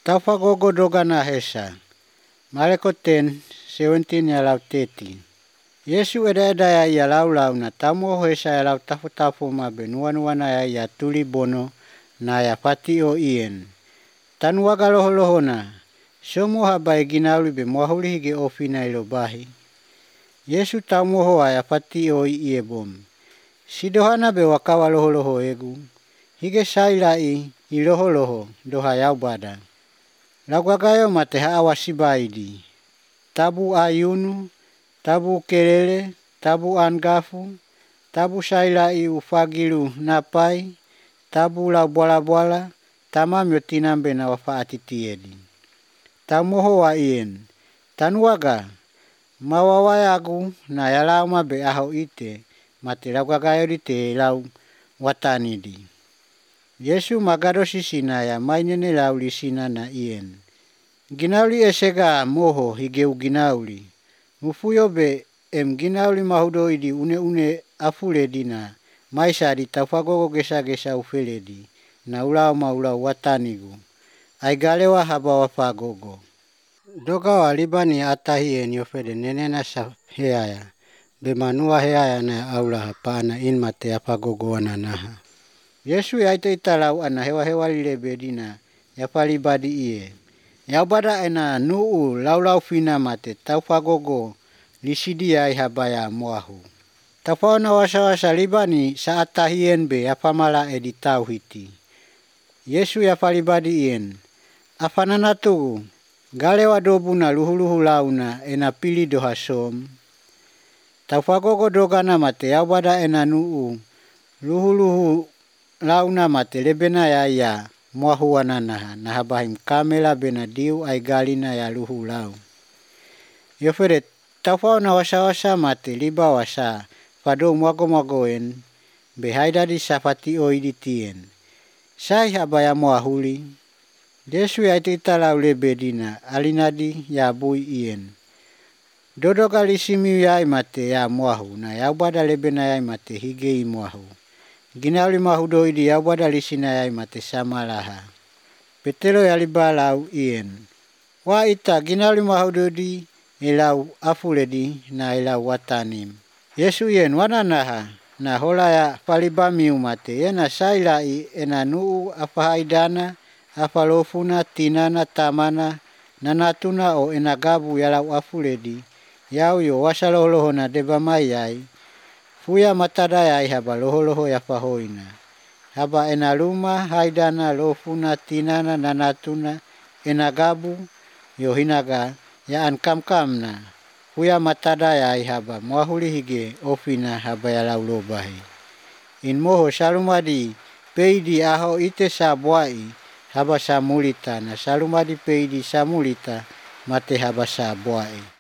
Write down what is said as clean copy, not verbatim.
Taufagogo dogana hesa. Mareko 10:17 ya lau 30. Yesu eda-eda ya ia lau-lau na tamu hesa ya lau tafu-tafu mabe nuan-nuana ya ia tuli bono na ya patio ien. Tanuaga loho-lohona, somo habai ginauli be muahuli hige ofina ilo bahi. Yesu tamu hoa ya patio ie bom. Sidohana be wakawa loho-loho egu. Hige sailai i loho-loho doha yaubada. Lagwagayo mate haawasibaidi. Tabu ayunu, tabu kelele, tabu angafu, tabu sailai ufagilu napai, tabu lau bwala-bwala, tamamyo tinambe na wafaatitiedi. Tamoho wa ien. Tanuaga, mawawayagu na yalau mabe aho ite, mate lagwagayo dite lau watanidi. Yesu magado sisina ya mainene lau lisina na ien. Ginauli esega moho higeu ginauli. Mufuyo be ginauli mahudoidi une afuledi na maisa di taufagogo gesa-gesa ufeledi na ulau maulau watanigu. Aigalewa haba wafagogo. Doga wa libani atahien yofede nenena sa heaya. Be manua heaya na aula hapana in mate afagogo wananaha. Yesu ya ita lau ana hewa-hewa lilebedina ya palibadi iye. Yaubada ena nuu lau fina mate taufagogo lisidia habaya muahu. Tafaona wasa-wasa libani saat tahien be yapamala edi tauhiti. Yesu ya palibadi ien. Afanana tugu galewa dobuna luhu-luhu launa ena pili doha som. Taufagogo dogana mate yaubada ena nuu luhu-luhu launa mate lebena ya muahu wananaha na habahim kamela bena diu aigalina ya luhu lau. Yofere taufaona wasa-wasa mate liba wasa fado muago-muagoen behaidadi safati oiditien. Sai habaya muahuli. Yesu ya ita lau lebedina alinadi ya bui ien. Dodoga lisimiu ya imate ya muahu na yaubada lebena ya imate hige muahu. Ginauli mahudoidi yaubada lisina ya imate samalaha. Petelo ya liba lau ien. Wa ita ginauli mahudoidi elau afuledi na elau watanim. Yesu ien wananaha na hola ya palibamiu mate ena sailai ena nuu afahaidana afalofuna tinana tamana nanatuna o ena gabu ya lau afuledi. Yau yo wasalolohona deba mayai. Fuya matadaya haba loho-loho ya fahoina. Haba ena luma haidana lofuna tinana nanatuna ena gabu yo hinaga ya kam-kamna. Fuya matadaya haba muahuli hige ofina haba ya lau lobahi. In moho salumadi peidi aho ite sabuai haba samulita na salumadi peidi samulita mate haba sabuai.